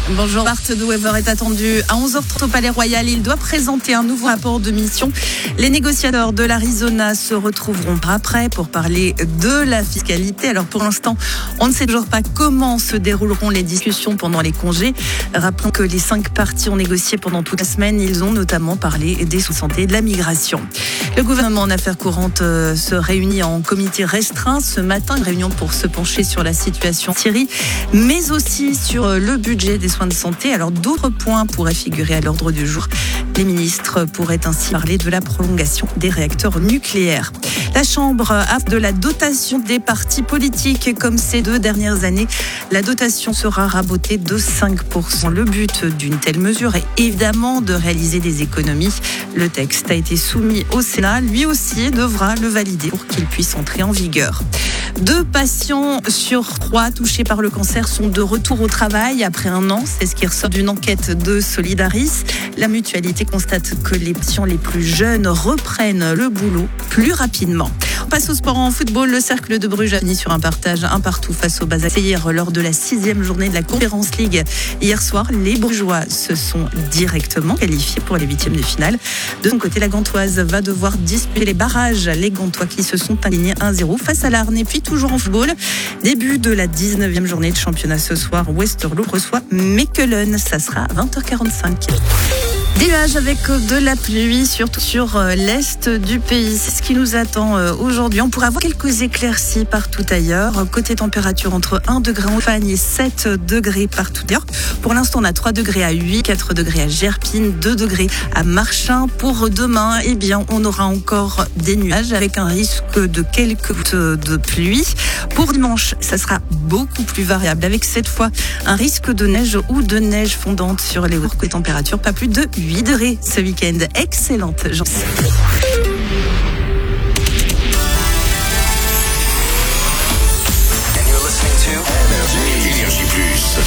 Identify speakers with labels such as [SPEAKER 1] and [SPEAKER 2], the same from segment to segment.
[SPEAKER 1] Bonjour, Bart de Wever est attendu à 11h30 au Palais Royal. Il doit présenter un nouveau rapport de mission. Les négociateurs de l'Arizona se retrouveront après pour parler de la fiscalité. Alors pour l'instant, on ne sait toujours pas comment se dérouleront les discussions pendant les congés. Rappelons que les 5 parties ont négocié pendant toute la semaine. Ils ont notamment parlé des sous-santé et de la migration. Le gouvernement en affaires courantes se réunit en comité restreint ce matin. Une réunion pour se pencher sur la situation en Syrie, mais aussi sur le budget des soins de santé. Alors d'autres points pourraient figurer à l'ordre du jour. Les ministres pourraient ainsi parler de la prolongation des réacteurs nucléaires. La Chambre a de la dotation des partis politiques comme ces 2 dernières années. La dotation sera rabotée de 5%. Le but d'une telle mesure est évidemment de réaliser des économies. Le texte a été soumis au Sénat. Lui aussi devra le valider pour qu'il puisse entrer en vigueur. 2 patients sur 3 touchés par le cancer sont de retour au travail après un an. C'est ce qui ressort d'une enquête de Solidaris. La mutualité constate que les patients les plus jeunes reprennent le boulot plus rapidement. On passe au sport en football. Le Cercle de Bruges a fini sur un partage 1-1 face au Basaksehir lors de la 6e journée de la Conference League. Hier soir, les Brugeois se sont directement qualifiés pour les 8e de finale. De son côté, la Gantoise va devoir disputer les barrages. Les Gantois qui se sont alignés 1-0 face à l'Arne. Et puis toujours en football, début de la 19e journée de championnat ce soir. Westerlo reçoit Mechelen. Ça sera à 20h45. Des nuages avec de la pluie, surtout sur l'est du pays. C'est ce qui nous attend aujourd'hui. On pourra avoir quelques éclaircies partout ailleurs. Côté température, entre 1 degré en Auvergne et 7 degrés partout ailleurs. Pour l'instant, on a 3 degrés à Huy, 4 degrés à Gerpine, 2 degrés à Marchin. Pour demain, eh bien, on aura encore des nuages avec un risque de quelques gouttes de pluie. Pour dimanche, ça sera beaucoup plus variable avec cette fois un risque de neige ou de neige fondante sur les hautes températures. Pas plus de 8 degrés ce week-end. Excellente journée.
[SPEAKER 2] Énergie Plus.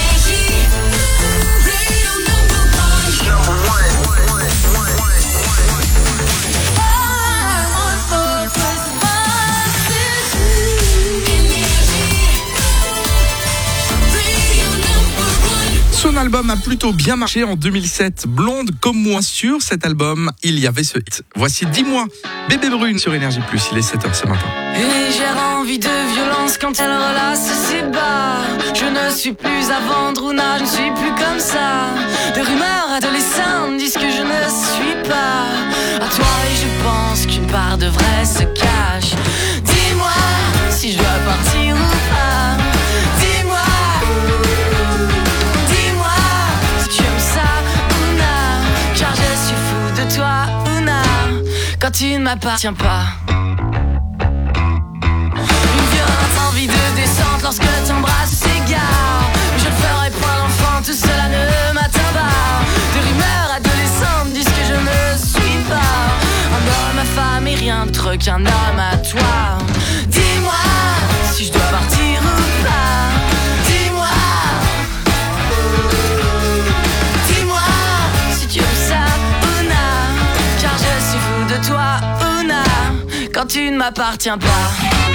[SPEAKER 3] Son album a plutôt bien marché en 2007. Blonde comme moi, sur cet album, il y avait ce hit. Voici 10 mois, Bébé Brune sur Énergie Plus. Il est 7h ce matin.
[SPEAKER 4] Une légère envie de violence quand elle relasse ses bas. Je ne suis plus à vendre ou je ne suis plus comme ça. De rumeurs adolescentes disent que je ne suis pas à toi et je pense qu'une part de vrai se cache. Dis-moi si je dois partir ou pas. Dis-moi si tu aimes ça ou non. Car je suis fou de toi ou non. Quand tu ne m'appartiens pas. Envie de descente lorsque t'embrasses s'égare. Je ne ferai point d'enfant, tout cela ne m'atteint pas. De rumeurs adolescentes disent que je ne suis pas un homme à femme et rien d'autre qu'un homme à toi. Dis-moi si je dois partir ou pas. Dis-moi si tu aimes ça ou non. Car je suis fou de toi ou non. Quand tu ne m'appartiens pas.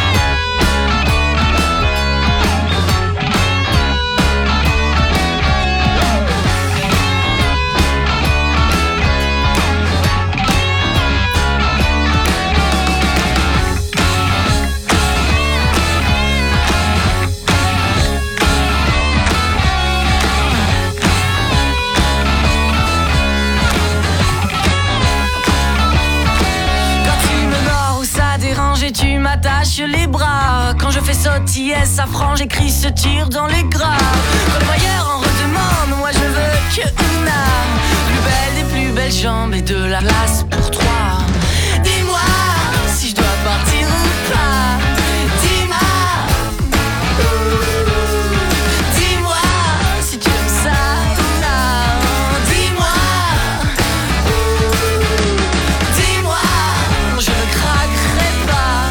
[SPEAKER 4] Tu m'attaches les bras. Quand je fais sautiller sa frange, j'écris ce tir dans les gras. Quand le voyeur en redemande, moi je veux que Una. Plus belle des plus belles jambes et de la place pour 3. Dis-moi si je dois partir ou pas. Dis-moi si tu aimes ça ou non. Dis-moi je ne craquerai pas.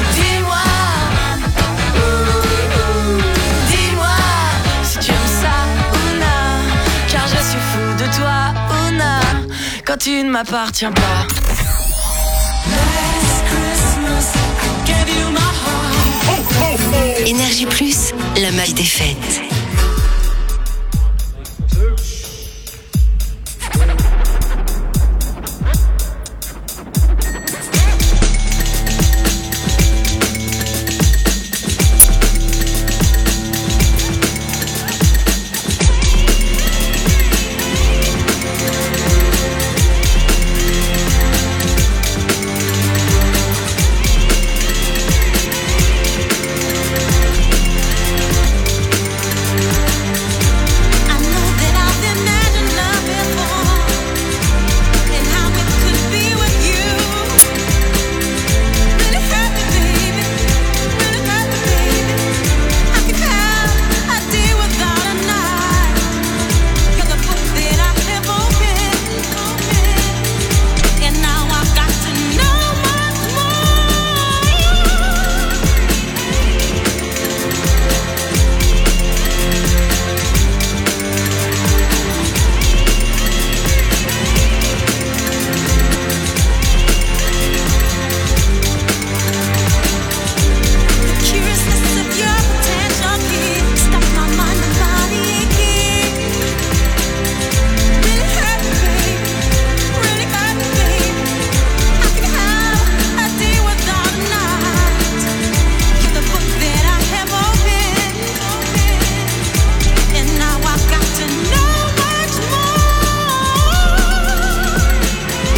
[SPEAKER 4] Dis-moi si tu aimes ça ou non. Car je suis fou de toi ou non. Quand tu ne m'appartiens pas.
[SPEAKER 5] Énergie Plus, la magie des fêtes.